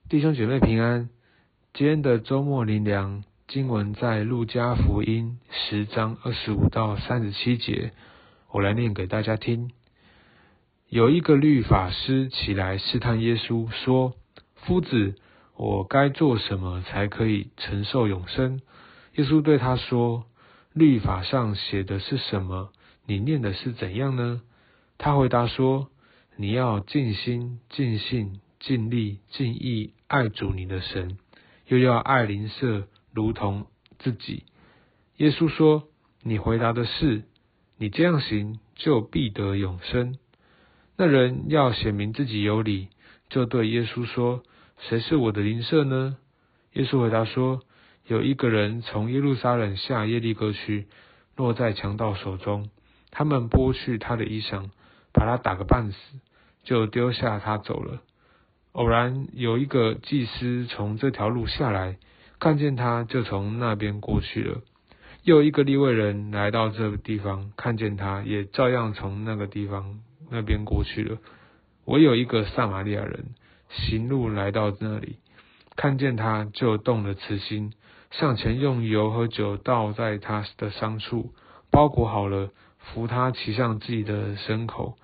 弟兄姐妹平安。今天的周末灵粮经文在路加福音10章25到37节，我来念给大家听。有一个律法师起来试探耶稣，说：夫子，我该做什么才可以承受永生？耶稣对他说：律法上写的是什么？你念的是怎样呢？他回答说：你要尽心、尽性、尽力、尽意爱主你的神，又要爱邻舍如同自己。耶稣说：你回答的是，你这样行就必得永生。那人要显明自己有理，就对耶稣说：谁是我的邻舍呢？耶稣回答说：有一个人从耶路撒冷下耶利哥去，落在强盗手中，他们剥去他的衣裳，把他打个半死，就丢下他走了。偶然有一个祭司从这条路下来，看见他，就从那边过去了。又有一个利未人来到这个地方，看见他，也照样从那边过去了。唯有一个撒玛利亚人行路来到那里，看见他，就动了慈心，上前用油和酒倒在他的伤处，包裹好了，扶他骑上自己的牲口，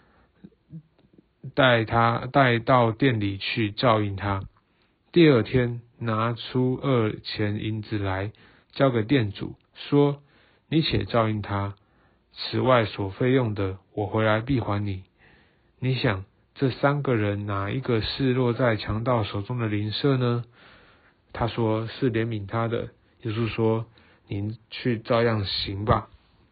带到店里去照应他。第二天拿出2钱银子来，交给店主，说：你且照应他，此外所费用的，我回来必还你。你想，这3个人哪一个是落在强盗手中的邻舍呢？他说是怜悯他的。耶稣说：您去照样行吧。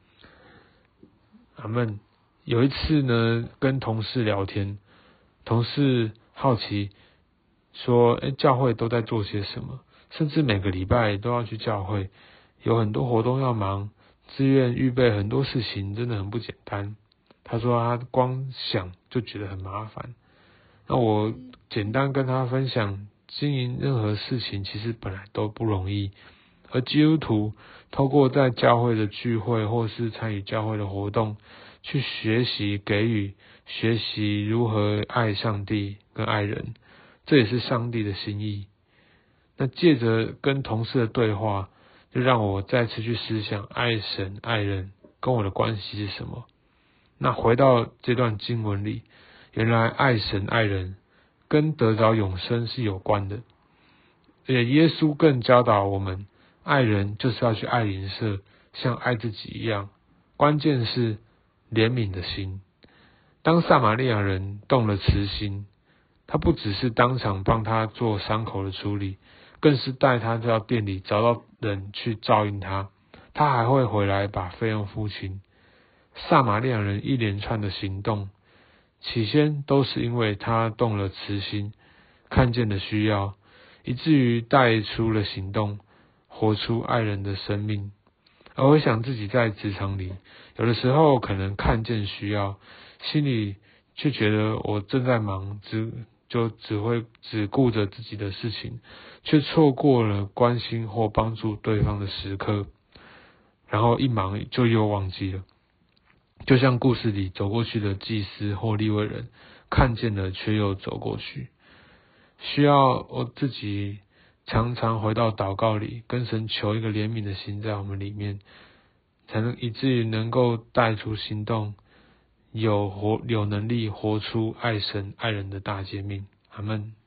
阿们。有一次呢，跟同事聊天，同事好奇说：教会都在做些什么？甚至每个礼拜都要去教会，有很多活动要忙，自愿预备很多事情，真的很不简单。他说他光想就觉得很麻烦。那我简单跟他分享，经营任何事情其实本来都不容易，而基督徒透过在教会的聚会或是参与教会的活动，去学习给予，学习如何爱上帝跟爱人，这也是上帝的心意。那借着跟同事的对话，就让我再次去思想爱神爱人跟我的关系是什么。那回到这段经文里，原来爱神爱人跟得着永生是有关的。而且耶稣更教导我们，爱人就是要去爱邻舍，像爱自己一样。关键是怜悯的心。当撒玛利亚人动了慈心，他不只是当场帮他做伤口的处理，更是带他到店里找到人去照应他，他还会回来把费用付清。撒玛利亚人一连串的行动，起先都是因为他动了慈心，看见了需要，以至于带出了行动，活出爱人的生命。而我想自己在职场里，有的时候可能看见需要，心里却觉得我正在忙，只顾着自己的事情，却错过了关心或帮助对方的时刻，然后一忙就又忘记了。就像故事里走过去的祭司或利未人，看见了却又走过去。需要我自己常常回到祷告里，跟神求一个怜悯的心在我们里面，才能以至于能够带出行动，有能力活出爱神爱人的大诫命。阿们。